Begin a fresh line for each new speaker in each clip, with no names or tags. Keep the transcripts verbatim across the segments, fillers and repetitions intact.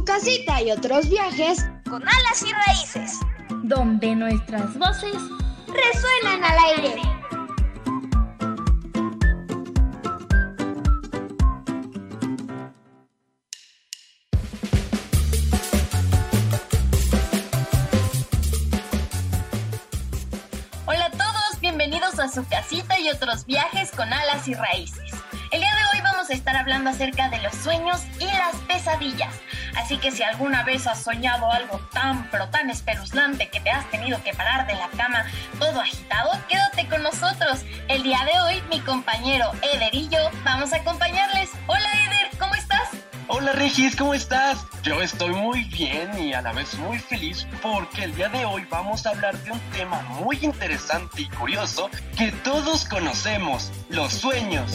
casita y otros viajes
con alas y raíces,
donde nuestras voces
resuenan al aire.
Hola a todos, bienvenidos a su casita y otros viajes con alas y raíces. El día de hoy vamos a estar hablando acerca de los sueños y las pesadillas. Así que si alguna vez has soñado algo tan pero tan espeluznante que te has tenido que parar de la cama todo agitado, quédate con nosotros. El día de hoy mi compañero Eder y yo vamos a acompañarles. Hola Eder, ¿cómo estás?
Hola Regis, ¿cómo estás? Yo estoy muy bien y a la vez muy feliz porque el día de hoy vamos a hablar de un tema muy interesante y curioso que todos conocemos, los sueños.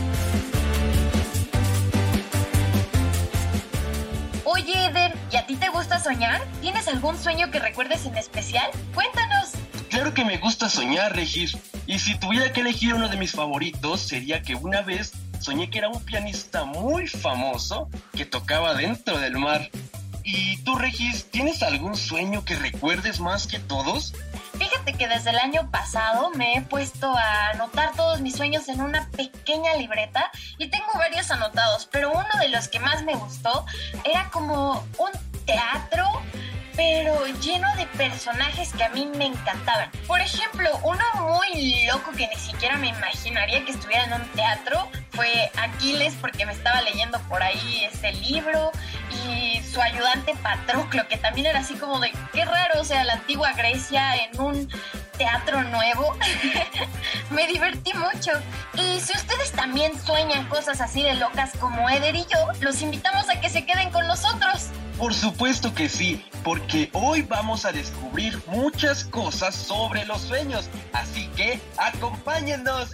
Oye Eder, ¿y a ti te gusta soñar? ¿Tienes algún sueño que recuerdes en especial? Cuéntanos.
Claro que me gusta soñar, Regis. Y si tuviera que elegir uno de mis favoritos, sería que una vez soñé que era un pianista muy famoso que tocaba dentro del mar. ¿Y tú, Regis, tienes algún sueño que recuerdes más que todos?
Fíjate que desde el año pasado me he puesto a anotar todos mis sueños en una pequeña libreta y tengo varios anotados, pero uno de los que más me gustó era como un teatro, pero lleno de personajes que a mí me encantaban. Por ejemplo, uno muy loco que ni siquiera me imaginaría que estuviera en un teatro fue Aquiles, porque me estaba leyendo por ahí este libro, y su ayudante Patroclo, que también era así como de qué raro, o sea, la antigua Grecia en un teatro nuevo. Me divertí mucho. Y si ustedes también sueñan cosas así de locas como Eder y yo, los invitamos a que se queden con nosotros.
Por supuesto que sí, porque hoy vamos a descubrir muchas cosas sobre los sueños, así que acompáñennos.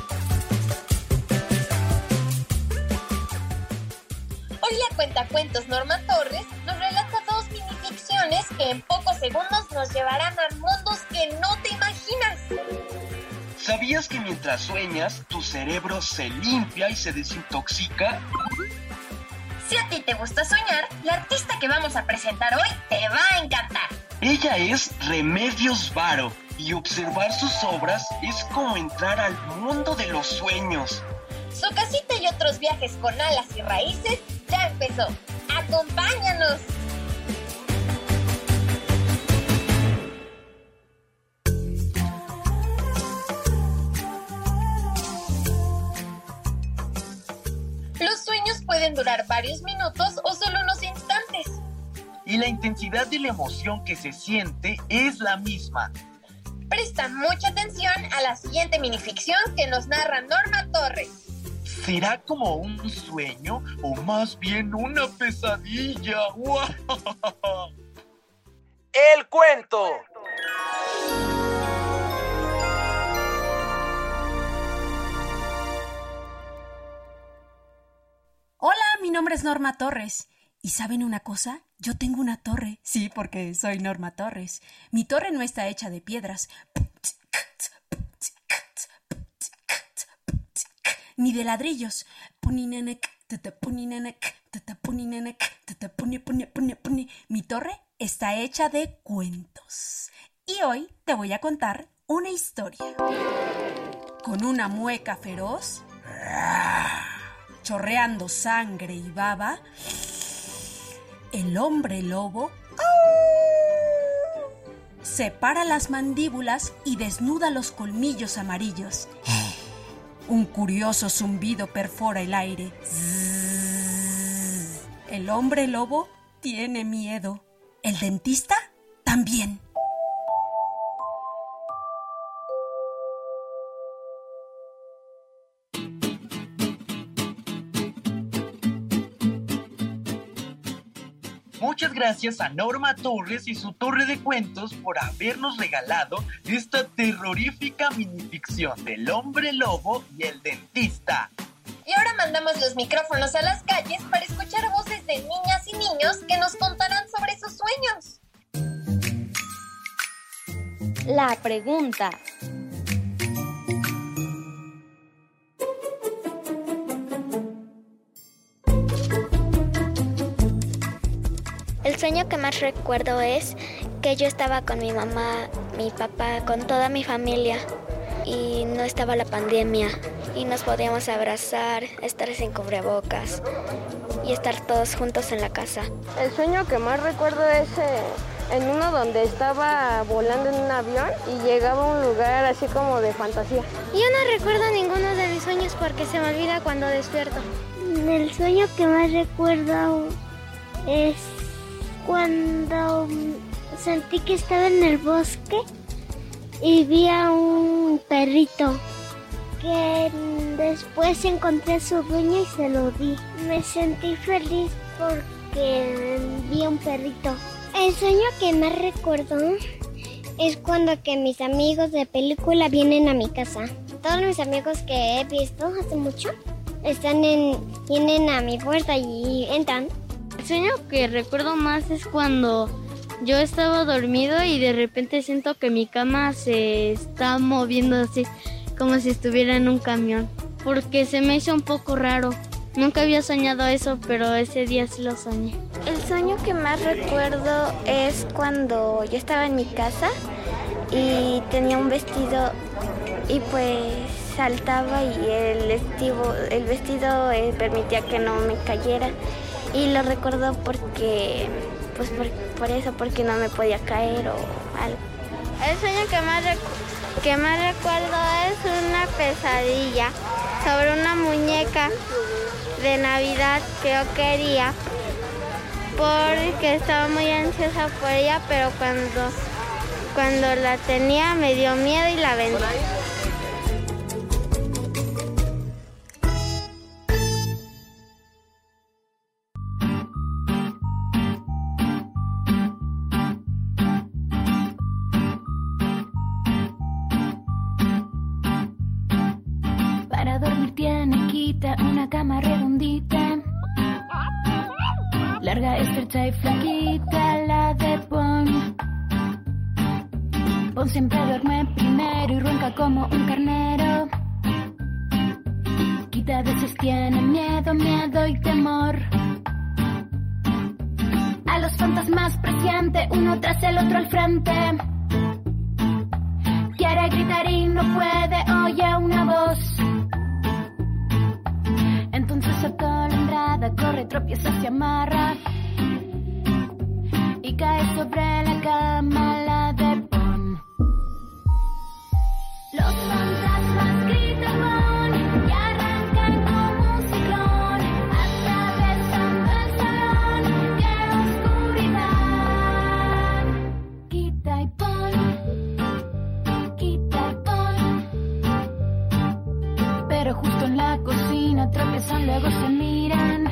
Hoy la cuentacuentos Norma Torres nos relata dos minificciones que en pocos segundos nos llevarán a mundos que no te imaginas.
¿Sabías que mientras sueñas, tu cerebro se limpia y se desintoxica?
Si a ti te gusta soñar, la artista que vamos a presentar hoy te va a encantar.
Ella es Remedios Varo y observar sus obras es como entrar al mundo de los sueños.
Su casita y otros viajes con alas y raíces ya empezó. ¡Acompáñanos! Los sueños pueden durar varios minutos o solo unos instantes.
Y la intensidad de la emoción que se siente es la misma.
Presta mucha atención a la siguiente minificción que nos narra Norma Torres.
¿Será como un sueño o más bien una pesadilla? ¡El cuento!
Hola, mi nombre es Norma Torres. ¿Y saben una cosa? Yo tengo una torre. Sí, porque soy Norma Torres. Mi torre no está hecha de piedras, ni de ladrillos. Mi torre está hecha de cuentos. Y hoy te voy a contar una historia. Con una mueca feroz, chorreando sangre y baba, el hombre lobo separa las mandíbulas y desnuda los colmillos amarillos. Un curioso zumbido perfora el aire. El hombre lobo tiene miedo. El dentista también.
Muchas gracias a Norma Torres y su torre de cuentos por habernos regalado esta terrorífica minificción del hombre lobo y el dentista.
Y ahora mandamos los micrófonos a las calles para escuchar voces de niñas y niños que nos contarán sobre sus sueños.
La pregunta.
El sueño que más recuerdo es que yo estaba con mi mamá, mi papá, con toda mi familia y no estaba la pandemia y nos podíamos abrazar, estar sin cubrebocas y estar todos juntos en la casa.
El sueño que más recuerdo es eh, en uno donde estaba volando en un avión y llegaba a un lugar así como de fantasía.
Yo no recuerdo ninguno de mis sueños porque se me olvida cuando despierto.
El sueño que más recuerdo es cuando sentí que estaba en el bosque y vi a un perrito que después encontré a su dueño y se lo di. Me sentí feliz porque vi a un perrito.
El sueño que más recuerdo es cuando que mis amigos de película vienen a mi casa. Todos mis amigos que he visto hace mucho están en, vienen a mi puerta y entran.
El sueño que recuerdo más es cuando yo estaba dormido y de repente siento que mi cama se está moviendo así, como si estuviera en un camión, porque se me hizo un poco raro. Nunca había soñado eso, pero ese día sí lo soñé.
El sueño que más recuerdo es cuando yo estaba en mi casa y tenía un vestido y pues saltaba y el vestido, el vestido eh, permitía que no me cayera. Y lo recuerdo porque, pues por, por eso, porque no me podía caer o algo.
El sueño que más, recu- que más recuerdo es una pesadilla sobre una muñeca de Navidad que yo quería, porque estaba muy ansiosa por ella, pero cuando, cuando la tenía me dio miedo y la vendí.
Para dormir tiene Quita una cama redondita, larga, estrecha y flaquita, la de Pon. Pon siempre duerme primero y ronca como un carnero. Quita a veces tiene miedo, miedo y temor a los fantasmas presiente, uno tras el otro al frente. Quiere gritar y no puede, oye una voz. Entonces atolondrada corre, tropieza, se amarra y cae sobre la cama, la de Pon. Los fantasmas gritan Pon y arrancan como un ciclón, atravesando el salón, qué oscuridad. Quita y Pon, quita y Pon. Pero justo en la cocina tropiezan, luego se miran.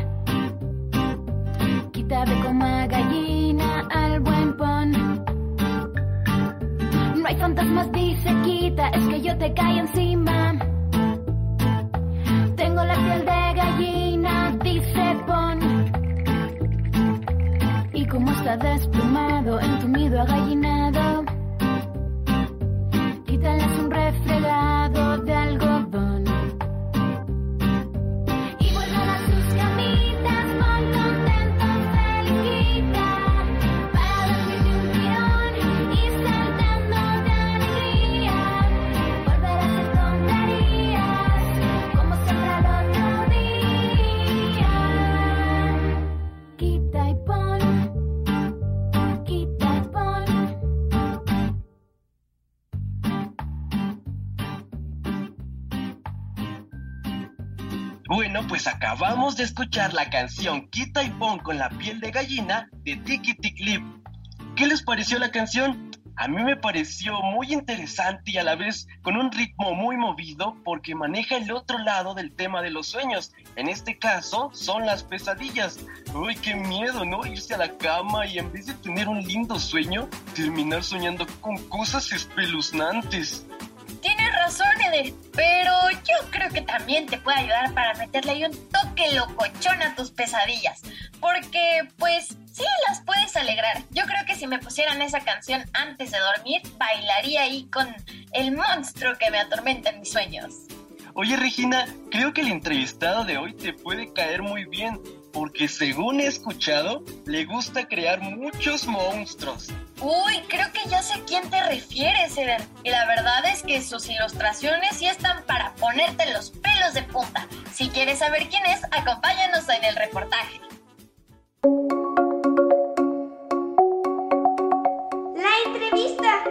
Quita ve como a gallina al buen Pon. No hay fantasmas, dice Quita, es que yo te caí encima. Tengo la piel de gallina, dice Pon. Y como está desplumado, entumido, agallinado, Quita le hace un refregado de algodón.
Bueno, pues acabamos de escuchar la canción Quita y Pon con la piel de gallina de Tiki Tic Lip. ¿Qué les pareció la canción? A mí me pareció muy interesante y a la vez con un ritmo muy movido porque maneja el otro lado del tema de los sueños. En este caso son las pesadillas. ¡Uy, qué miedo!, ¿no? Irse a la cama y en vez de tener un lindo sueño, terminar soñando con cosas espeluznantes.
Tienes razón, Eder, pero yo creo que también te puede ayudar para meterle ahí un toque locochón a tus pesadillas, porque pues sí las puedes alegrar. Yo creo que si me pusieran esa canción antes de dormir, bailaría ahí con el monstruo que me atormenta en mis sueños.
Oye, Regina, creo que el entrevistado de hoy te puede caer muy bien. porque según he escuchado, le gusta crear muchos monstruos.
Uy, creo que ya sé a quién te refieres, Eder. Y la verdad es que sus ilustraciones sí están para ponerte los pelos de punta. Si quieres saber quién es, acompáñanos en el reportaje.
La entrevista.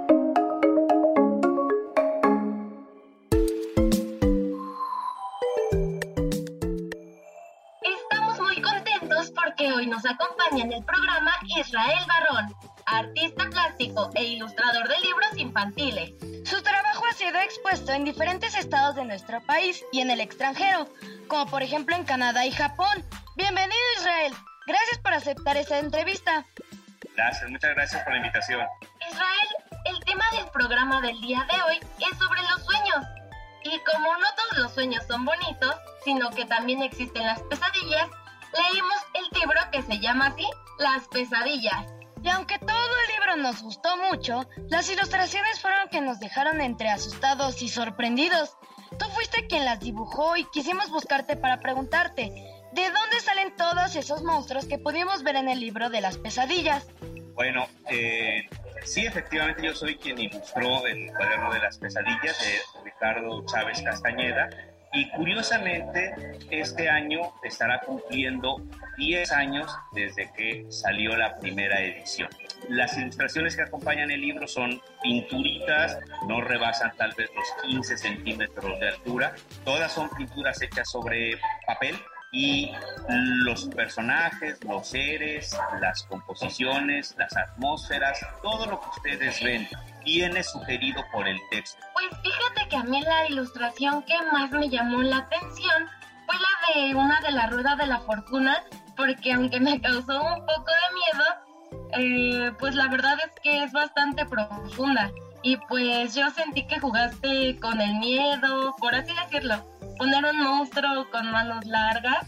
Estamos muy contentos porque hoy nos acompaña en el programa Israel Barrón, artista plástico e ilustrador de libros infantiles.
Su trabajo ha sido expuesto en diferentes estados de nuestro país y en el extranjero, como por ejemplo en Canadá y Japón. Bienvenido, Israel. Gracias por aceptar esta entrevista.
Gracias, muchas gracias por la invitación.
Israel, el tema del programa del día de hoy es sobre los sueños. Y como no todos los sueños son bonitos, sino que también existen las pesadillas, leímos el libro que se llama así, Las Pesadillas.
Y aunque todo el libro nos gustó mucho, las ilustraciones fueron que nos dejaron entre asustados y sorprendidos. Tú fuiste quien las dibujó y quisimos buscarte para preguntarte, ¿de dónde salen todos esos monstruos que pudimos ver en el libro de las pesadillas?
Bueno, eh, sí, efectivamente yo soy quien ilustró el cuaderno de las pesadillas de Ricardo Chávez Castañeda. Y curiosamente, este año estará cumpliendo diez años desde que salió la primera edición. Las ilustraciones que acompañan el libro son pinturitas, no rebasan tal vez los quince centímetros de altura. Todas son pinturas hechas sobre papel y los personajes, los seres, las composiciones, las atmósferas, todo lo que ustedes ven viene sugerido por el texto.
Pues fíjate que a mí la ilustración que más me llamó la atención fue la de una de la rueda de la fortuna, porque aunque me causó un poco de miedo, eh, pues la verdad es que es bastante profunda. Y pues yo sentí que jugaste con el miedo, por así decirlo, poner un monstruo con manos largas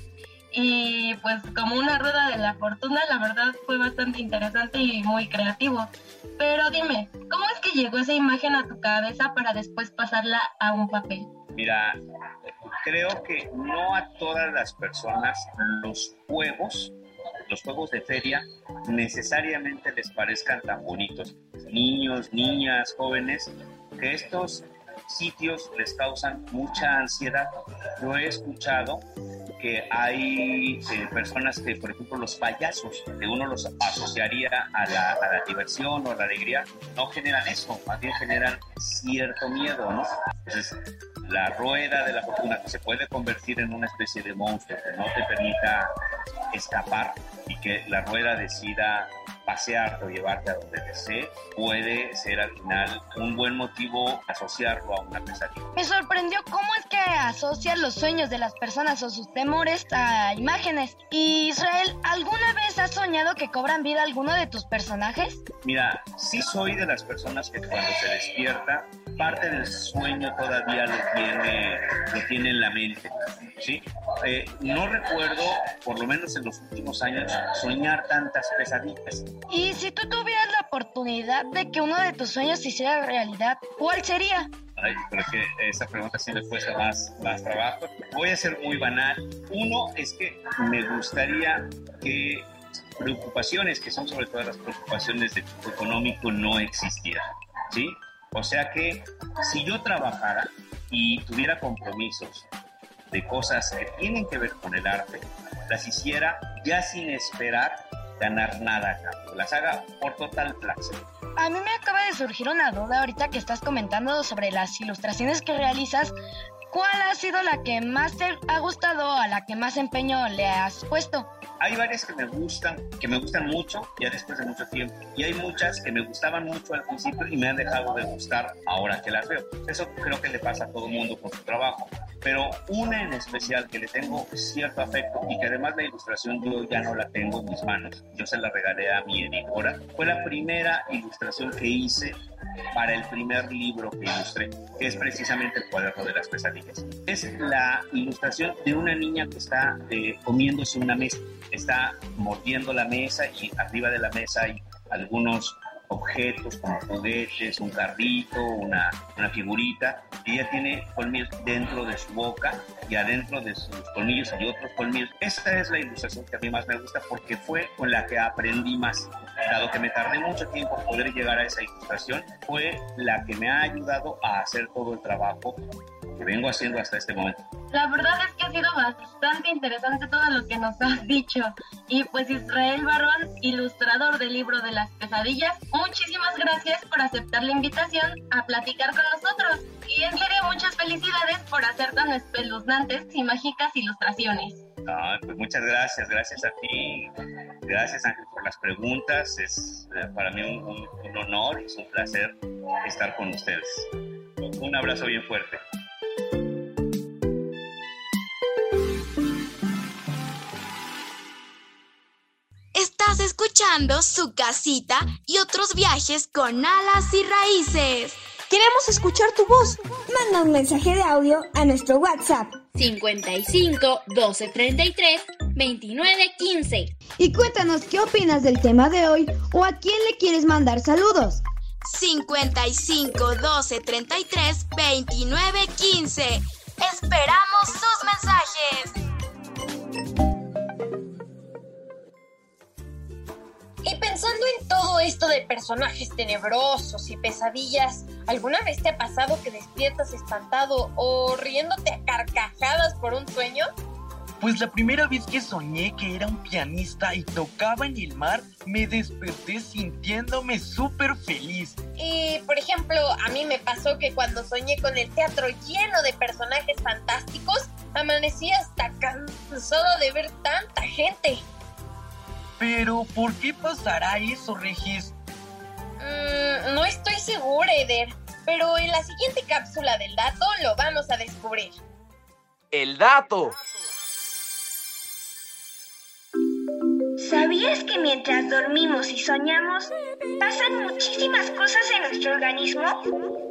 y pues como una rueda de la fortuna, la verdad fue bastante interesante y muy creativo. Pero dime, ¿cómo es que llegó esa imagen a tu cabeza para después pasarla a un papel?
Mira, creo que no a todas las personas los juegos, los juegos de feria, necesariamente les parezcan tan bonitos. Niños, niñas, jóvenes, que estos sitios les causan mucha ansiedad. Yo he escuchado que hay eh, personas que, por ejemplo, los payasos, que uno los asociaría a la, a la diversión o a la alegría, no generan eso, más bien generan cierto miedo, ¿no? Entonces, la rueda de la fortuna, que se puede convertir en una especie de monstruo que no te permita escapar y que la rueda decida pasearte o llevarte a donde desee, puede ser al final un buen motivo asociarlo a una pesadilla.
Me sorprendió cómo es que asocian los sueños de las personas o sus temores a imágenes. Y Israel, ¿alguna vez has soñado que cobran vida alguno de tus personajes?
Mira, sí soy de las personas que cuando se despierta, parte del sueño todavía lo tiene, lo tiene en la mente, ¿sí? Eh, no recuerdo, por lo menos en los últimos años, soñar tantas pesadillas.
Y si tú tuvieras la oportunidad de que uno de tus sueños se hiciera realidad, ¿cuál sería?
Ay, pero que esa pregunta sí me cuesta más, más trabajo. Voy a ser muy banal. Uno es que me gustaría que preocupaciones, que son sobre todo las preocupaciones de tipo económico, no existieran, ¿sí? O sea que si yo trabajara y tuviera compromisos de cosas que tienen que ver con el arte, las hiciera ya sin esperar ganar nada a cambio. Las haga por total placer.
A mí me acaba de surgir una duda ahorita que estás comentando sobre las ilustraciones que realizas. ¿Cuál ha sido la que más te ha gustado o a la que más empeño le has puesto?
Hay varias que me gustan, que me gustan mucho ya después de mucho tiempo. Y hay muchas que me gustaban mucho al principio y me han dejado de gustar ahora que las veo. Eso creo que le pasa a todo el mundo con su trabajo. Pero una en especial que le tengo cierto afecto y que además la ilustración yo ya no la tengo en mis manos. Yo se la regalé a mi editora. Fue la primera ilustración que hice para el primer libro que ilustré, que es precisamente el cuaderno de las pesadillas. Es la ilustración de una niña que está eh, comiéndose una mesa, está mordiendo la mesa y arriba de la mesa hay algunos objetos como juguetes, un carrito, una, una figurita, y ella tiene colmillos dentro de su boca y adentro de sus colmillos hay otros colmillos. Esa es la ilustración que a mí más me gusta porque fue con la que aprendí más. Dado que me tardé mucho tiempo en poder llegar a esa ilustración, fue la que me ha ayudado a hacer todo el trabajo que vengo haciendo hasta este momento.
La verdad es que ha sido bastante interesante todo lo que nos has dicho. Y pues Israel Barrón, ilustrador del libro de las pesadillas, muchísimas gracias por aceptar la invitación a platicar con nosotros. Y en serio, muchas felicidades por hacer tan espeluznantes y mágicas ilustraciones.
Ah, pues muchas gracias, gracias a ti. Gracias, Ángel, por las preguntas. Es eh, para mí un, un, un honor y es un placer estar con ustedes. Un abrazo bien fuerte.
Estás escuchando Su Casita y Otros Viajes con Alas y Raíces.
Queremos escuchar tu voz. Manda un mensaje de audio a nuestro WhatsApp
cincuenta y cinco, doce treinta y tres, veintinueve quince.
Y cuéntanos qué opinas del tema de hoy o a quién le quieres mandar saludos.
cincuenta y cinco, doce treinta y tres, veintinueve quince. Esperamos sus mensajes.
Y pensando en todo esto de personajes tenebrosos y pesadillas, ¿alguna vez te ha pasado que despiertas espantado o riéndote a carcajadas por un sueño?
Pues la primera vez que soñé que era un pianista y tocaba en el mar, me desperté sintiéndome súper feliz.
Y, por ejemplo, a mí me pasó que cuando soñé con el teatro lleno de personajes fantásticos, amanecí hasta cansado de ver tanta gente.
Pero, ¿por qué pasará eso, Regis?
Mm, no estoy segura, Eder, pero en la siguiente cápsula del dato lo vamos a descubrir.
¡El dato!
¿Sabías que mientras dormimos y soñamos, pasan muchísimas cosas en nuestro organismo?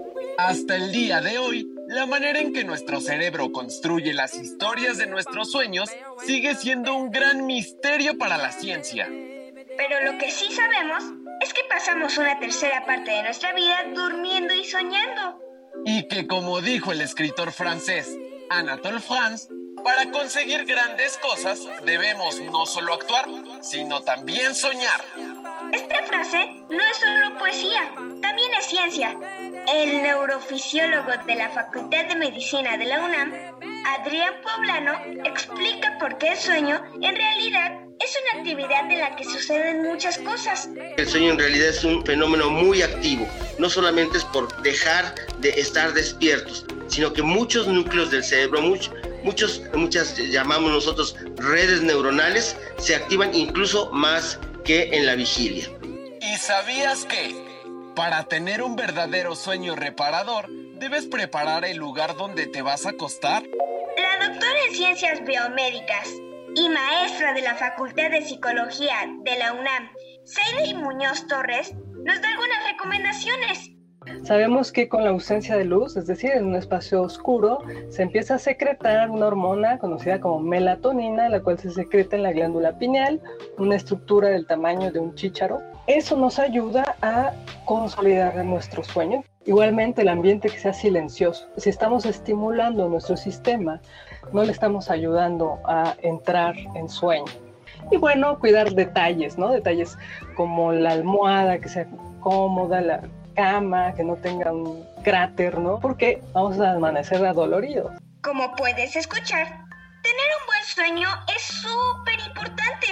Hasta el día de hoy, la manera en que nuestro cerebro construye las historias de nuestros sueños sigue siendo un gran misterio para la ciencia.
Pero lo que sí sabemos es que pasamos una tercera parte de nuestra vida durmiendo y soñando.
Y que, como dijo el escritor francés Anatole France, para conseguir grandes cosas debemos no solo actuar, sino también soñar.
Esta frase no es solo poesía, también es ciencia. El neurofisiólogo de la Facultad de Medicina de la UNAM, Adrián Poblano, explica por qué el sueño en realidad es una actividad en la que suceden muchas cosas.
El sueño en realidad es un fenómeno muy activo. No solamente es por dejar de estar despiertos, sino que muchos núcleos del cerebro, muchos, muchos, muchas llamamos nosotros redes neuronales, se activan incluso más que en la vigilia.
¿Y sabías que para tener un verdadero sueño reparador, debes preparar el lugar donde te vas a acostar?
La doctora en Ciencias Biomédicas y maestra de la Facultad de Psicología de la UNAM, Seide Muñoz Torres, nos da algunas recomendaciones.
Sabemos que con la ausencia de luz, es decir, en un espacio oscuro, se empieza a secretar una hormona conocida como melatonina, la cual se secreta en la glándula pineal, una estructura del tamaño de un chícharo. Eso nos ayuda a consolidar nuestro sueño. Igualmente, el ambiente que sea silencioso. Si estamos estimulando nuestro sistema, no le estamos ayudando a entrar en sueño. Y bueno, cuidar detalles, ¿no? Detalles como la almohada, que sea cómoda, la cama, que no tenga un cráter, ¿no? Porque vamos a amanecer adoloridos.
Como puedes escuchar, tener un buen sueño es súper importante.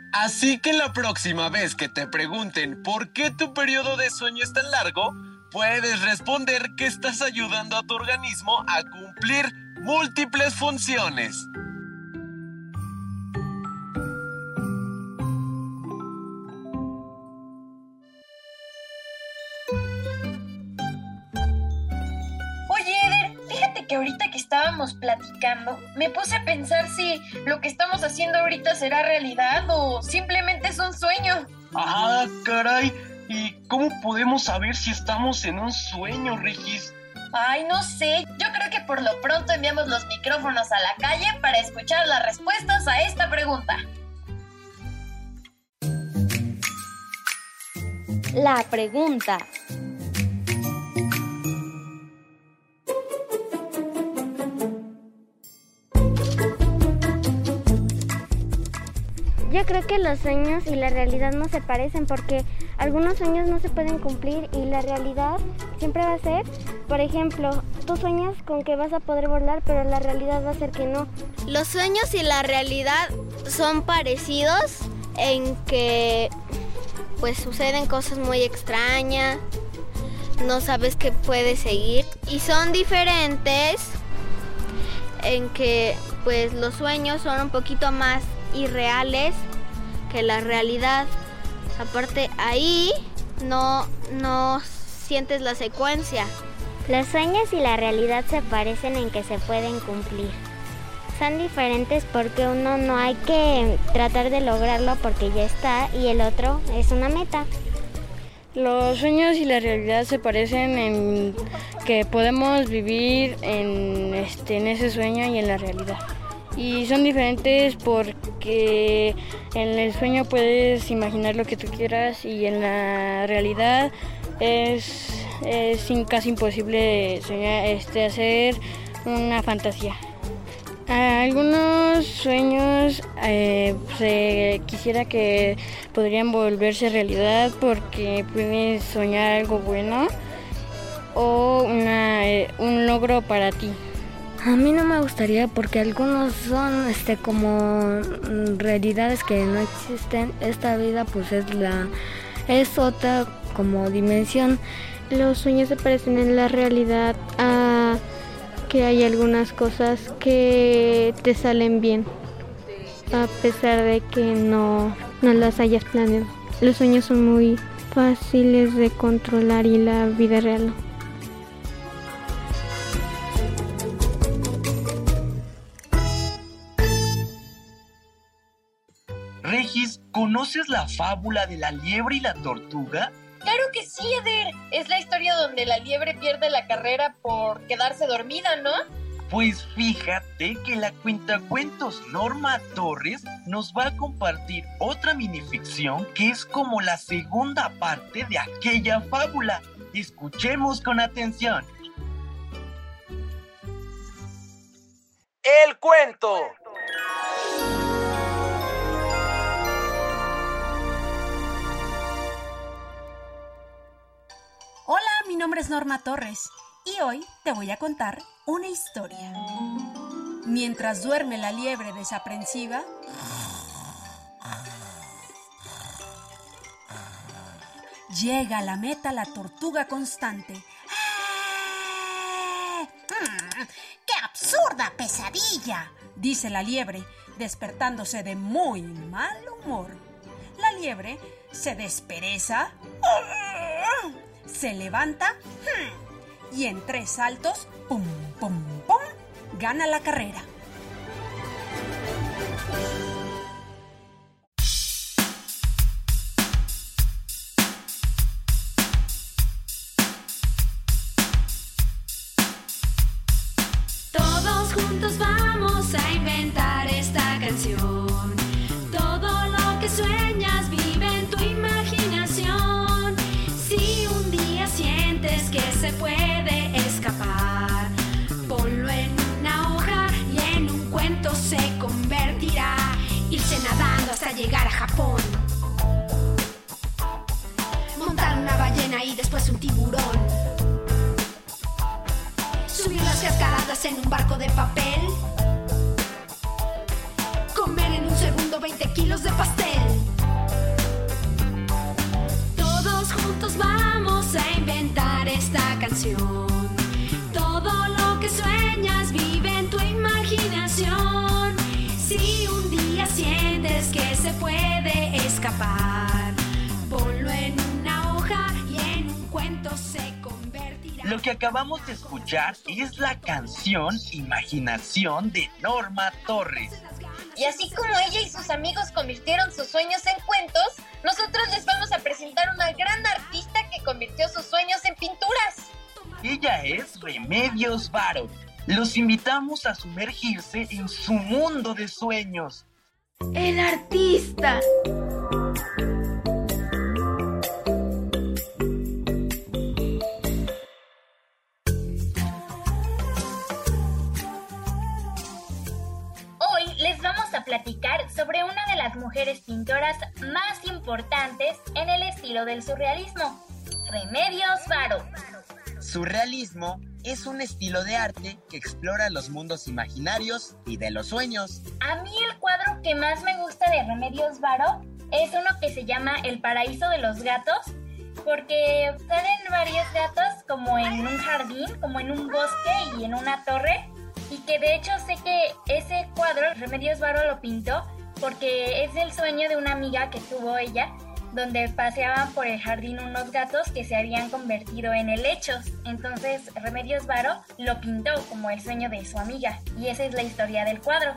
Así que la próxima vez que te pregunten por qué tu periodo de sueño es tan largo, puedes responder que estás ayudando a tu organismo a cumplir múltiples funciones.
Que ahorita que estábamos platicando, me puse a pensar si lo que estamos haciendo ahorita será realidad o simplemente es un sueño.
Ah, caray. ¿Y cómo podemos saber si estamos en un sueño, Regis?
Ay, no sé. Yo creo que por lo pronto enviamos los micrófonos a la calle para escuchar las respuestas a esta pregunta.
la pregunta.
Yo creo que los sueños y la realidad no se parecen porque algunos sueños no se pueden cumplir y la realidad siempre va a ser, por ejemplo, tú sueñas con que vas a poder volar, pero la realidad va a ser que no.
Los sueños y la realidad son parecidos en que pues suceden cosas muy extrañas, no sabes qué puede seguir, y son diferentes en que pues los sueños son un poquito más irreales que la realidad. Aparte ahí no, no sientes la secuencia.
Los sueños y la realidad se parecen en que se pueden cumplir. Son diferentes porque uno no hay que tratar de lograrlo porque ya está y el otro es una meta.
Los sueños y la realidad se parecen en que podemos vivir en, este, en ese sueño y en la realidad. Y son diferentes porque en el sueño puedes imaginar lo que tú quieras y en la realidad es, es casi imposible soñar, este, hacer una fantasía. Algunos sueños eh, se quisiera que podrían volverse realidad porque puedes soñar algo bueno o una, eh, un logro para ti.
A mí no me gustaría porque algunos son este como realidades que no existen. Esta vida pues es la es otra como dimensión.
Los sueños se parecen en la realidad a que hay algunas cosas que te salen bien a pesar de que no, no las hayas planeado. Los sueños son muy fáciles de controlar y la vida real no.
Regis, ¿conoces la fábula de la liebre y la tortuga?
Claro que sí, Eder. Es la historia donde la liebre pierde la carrera por quedarse dormida, ¿no?
Pues fíjate que la cuentacuentos Norma Torres nos va a compartir otra minificción que es como la segunda parte de aquella fábula. Escuchemos con atención.
El cuento.
Hola, mi nombre es Norma Torres y hoy te voy a contar una historia. Mientras duerme la liebre desaprensiva, llega a la meta la tortuga constante.
¡Qué absurda pesadilla!,
dice la liebre, despertándose de muy mal humor. La liebre se despereza, se levanta y en tres saltos, pum, pum, pum, gana la carrera.
Todos juntos vamos a inventar esta canción. Todo lo que sueñas vive en tu imaginación. Si un día sientes que se puede escapar, ponlo en una hoja y en un cuento se convertirá. Irse nadando hasta llegar a Japón, montar una ballena y después un tiburón, subir las cascaradas en un barco de papel, comer en un segundo veinte kilos de pastel. Todos juntos vamos a inventar esta canción. Todo lo que sueñas vive en tu imaginación. Si un día sientes que se puede escapar, ponlo en una hoja y en un cuento se convertirá.
Lo que acabamos de escuchar es la canción Imaginación de Norma Torres.
Y así como ella y sus amigos convirtieron sus sueños en cuentos, nosotros les vamos a presentar una gran artista que convirtió sus sueños en pinturas.
Ella es Remedios Varo. Los invitamos a sumergirse en su mundo de sueños.
El artista.
mujeres pintoras más importantes en el estilo del surrealismo, Remedios Varo.
Surrealismo es un estilo de arte que explora los mundos imaginarios y de los sueños.
A mí el cuadro que más me gusta de Remedios Varo es uno que se llama El paraíso de los gatos, porque salen varios gatos como en un jardín, como en un bosque y en una torre, y que de hecho sé que ese cuadro Remedios Varo lo pintó porque es el sueño de una amiga que tuvo ella, donde paseaban por el jardín unos gatos que se habían convertido en helechos. Entonces Remedios Varo lo pintó como el sueño de su amiga, y esa es la historia del cuadro.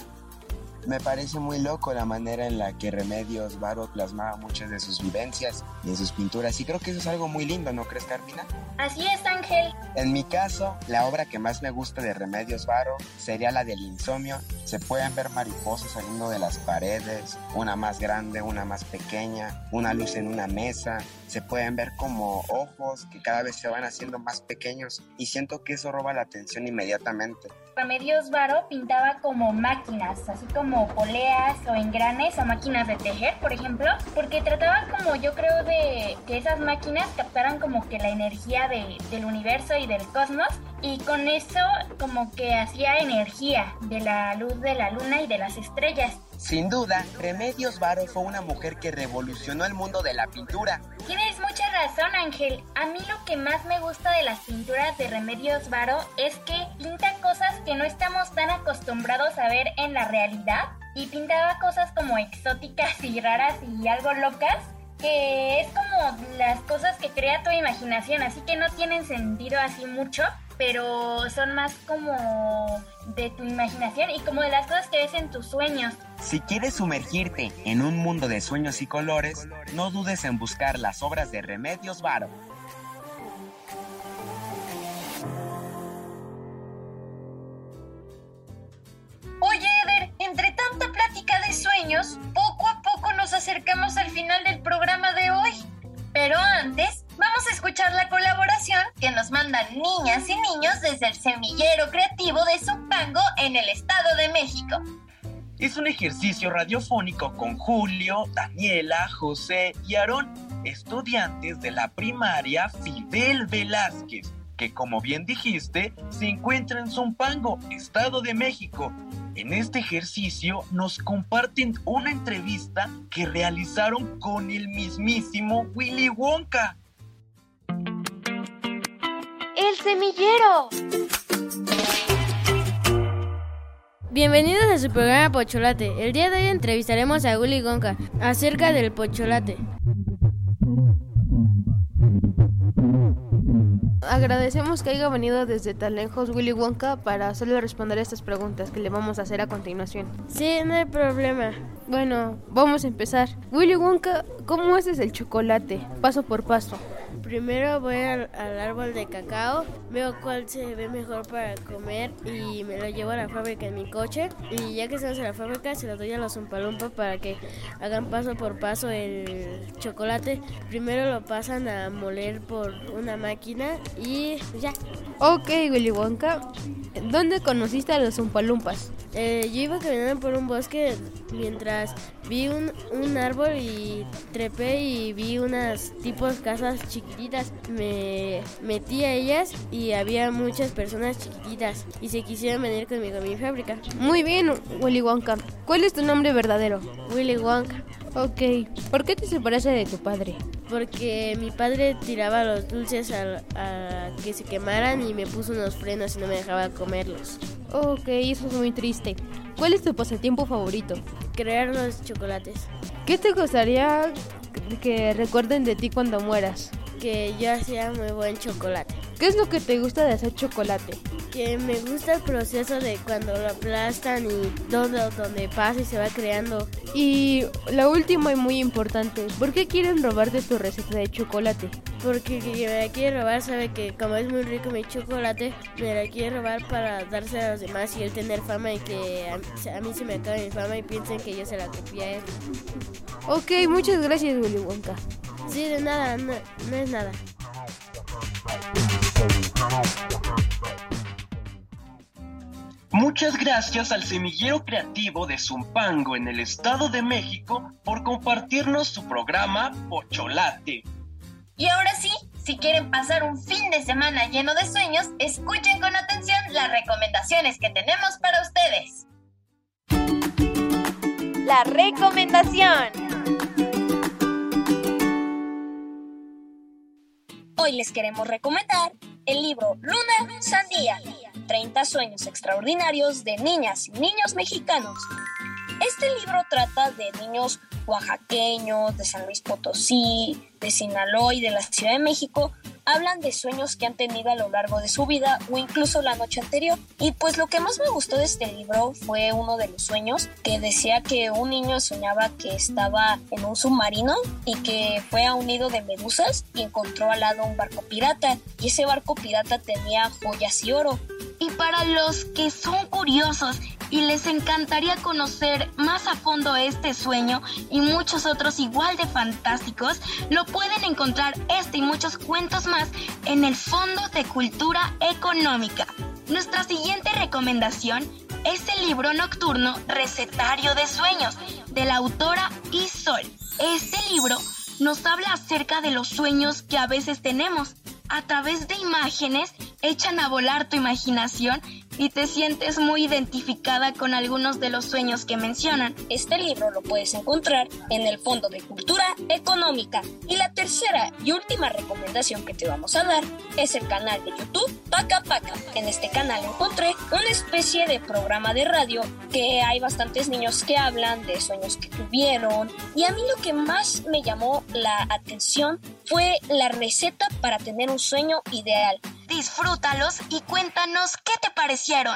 Me parece muy loco la manera en la que Remedios Varo plasmaba muchas de sus vivencias y en sus pinturas, y creo que eso es algo muy lindo, ¿no crees, Carmina?
Así es, Ángel.
En mi caso, la obra que más me gusta de Remedios Varo sería la del insomnio. Se pueden ver mariposas saliendo de las paredes, una más grande, una más pequeña, una luz en una mesa. Se pueden ver como ojos que cada vez se van haciendo más pequeños, y siento que eso roba la atención inmediatamente.
Remedios Varo pintaba como máquinas, así como poleas o engranes o máquinas de tejer, por ejemplo, porque trataban como, yo creo, de que esas máquinas captaran como que la energía de, del universo y del cosmos, y con eso como que hacía energía de la luz de la luna y de las estrellas.
Sin duda, Remedios Varo fue una mujer que revolucionó el mundo de la pintura.
Tienes mucha razón, Ángel. A mí lo que más me gusta de las pinturas de Remedios Varo es que pinta cosas que no estamos tan acostumbrados a ver en la realidad, y pintaba cosas como exóticas y raras y algo locas, que es como las cosas que crea tu imaginación, así que no tienen sentido así mucho, pero son más como de tu imaginación y como de las cosas que ves en tus sueños.
Si quieres sumergirte en un mundo de sueños y colores, no dudes en buscar las obras de Remedios Varo.
Oye, Eder, entre tanta plática de sueños, poco a poco nos acercamos al final del programa de hoy. Pero antes, vamos a escuchar la colaboración que nos mandan niñas y niños desde el semillero creativo de Zumpango en el Estado de México.
Es un ejercicio radiofónico con Julio, Daniela, José y Aarón, estudiantes de la primaria Fidel Velázquez, que como bien dijiste, se encuentra en Zumpango, Estado de México. En este ejercicio nos comparten una entrevista que realizaron con el mismísimo Willy Wonka.
¡El semillero!
Bienvenidos a su programa Pocholate. El día de hoy entrevistaremos a Willy Wonka acerca del pocholate.
Agradecemos que haya venido desde tan lejos Willy Wonka para hacerle responder a estas preguntas que le vamos a hacer a continuación.
Sí, no hay problema.
Bueno, vamos a empezar. Willy Wonka, ¿cómo haces el chocolate? Paso por paso.
Primero voy al, al árbol de cacao, veo cuál se ve mejor para comer y me lo llevo a la fábrica en mi coche, y ya que estamos en la fábrica se lo doy a los Umpalumpa para que hagan paso por paso el chocolate. Primero lo pasan a moler por una máquina y ya.
Ok, Willy Wonka, ¿dónde conociste a los Umpalumpas?
Eh, yo iba caminando por un bosque mientras vi un, un árbol y trepé y vi unas tipos casas chiquititas. Me metí a ellas y había muchas personas chiquititas y se quisieron venir conmigo a mi fábrica.
Muy bien, Willy Wonka. ¿Cuál es tu nombre verdadero?
Willy Wonka.
Ok, ¿por qué te separaste de tu padre?
Porque mi padre tiraba los dulces a, a que se quemaran y me puso unos frenos y no me dejaba comerlos.
Ok, eso es muy triste. ¿Cuál es tu pasatiempo favorito?
Crear los chocolates.
¿Qué te gustaría que recuerden de ti cuando mueras?
Que yo hacía muy buen chocolate.
¿Qué es lo que te gusta de hacer chocolate?
Que me gusta el proceso de cuando lo aplastan y todo donde pasa y se va creando.
Y la última y muy importante, ¿por qué quieren robarte tu receta de chocolate?
Porque quien me la quiere robar sabe que como es muy rico mi chocolate, me la quiere robar para darse a los demás y él tener fama y que a, a mí se me acabe mi fama y piensen que yo se la copié a él.
Ok, muchas gracias, Willy Wonka.
Sí, de nada, no, no es nada.
Muchas gracias al Semillero Creativo de Zumpango en el Estado de México por compartirnos su programa Pocholate.
Y ahora sí, si quieren pasar un fin de semana lleno de sueños, escuchen con atención las recomendaciones que tenemos para ustedes.
La recomendación.
Hoy les queremos recomendar el libro Luna Sandía, treinta sueños extraordinarios de niñas y niños mexicanos. Este libro trata de niños oaxaqueños, de San Luis Potosí, de Sinaloa y de la Ciudad de México. Hablan de sueños que han tenido a lo largo de su vida o incluso la noche anterior. Y pues lo que más me gustó de este libro fue uno de los sueños que decía que un niño soñaba que estaba en un submarino y que fue a un nido de medusas y encontró al lado un barco pirata, y ese barco pirata tenía joyas y oro.
Y para los que son curiosos y les encantaría conocer más a fondo este sueño y muchos otros igual de fantásticos, lo pueden encontrar este y muchos cuentos más en el Fondo de Cultura Económica. Nuestra siguiente recomendación es el libro nocturno Recetario de Sueños, de la autora Isol. Este libro nos habla acerca de los sueños que a veces tenemos. A través de imágenes echan a volar tu imaginación y te sientes muy identificada con algunos de los sueños que mencionan.
Este libro lo puedes encontrar en el Fondo de Cultura Económica. Y la tercera y última recomendación que te vamos a dar es el canal de YouTube Paca Paca. En este canal encontré una especie de programa de radio que hay bastantes niños que hablan de sueños que tuvieron. Y a mí lo que más me llamó la atención fue la receta para tener un sueño ideal.
Disfrútalos y cuéntanos qué te parecieron.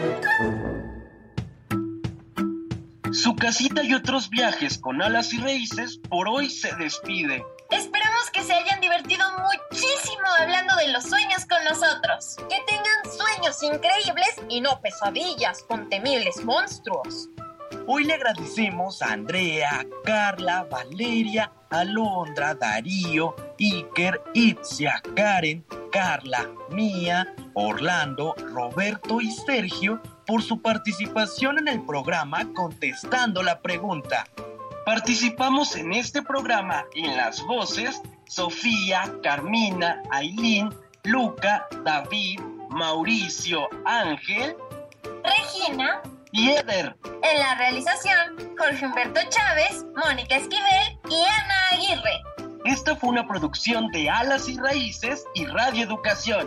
Su casita y otros viajes con alas y raíces por hoy se despide.
Esperamos que se hayan divertido muchísimo hablando de los sueños con nosotros. Que tengan sueños increíbles y no pesadillas con temibles monstruos.
Hoy le agradecemos a Andrea, Carla, Valeria, Alondra, Darío, Iker, Itzia, Karen, Carla, Mía, Orlando, Roberto y Sergio por su participación en el programa contestando la pregunta.
Participamos en este programa en las voces Sofía, Carmina, Ailín, Luca, David, Mauricio, Ángel,
Regina
y Eder.
En la realización, Jorge Humberto Chávez, Mónica Esquivel y Ana Aguirre.
Esta fue una producción de Alas y Raíces y Radio Educación.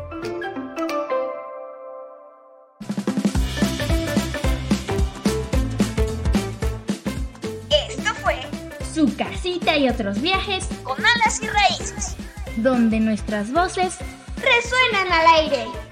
Esto fue
Su casita y otros viajes
con Alas y Raíces,
donde nuestras voces
resuenan al aire.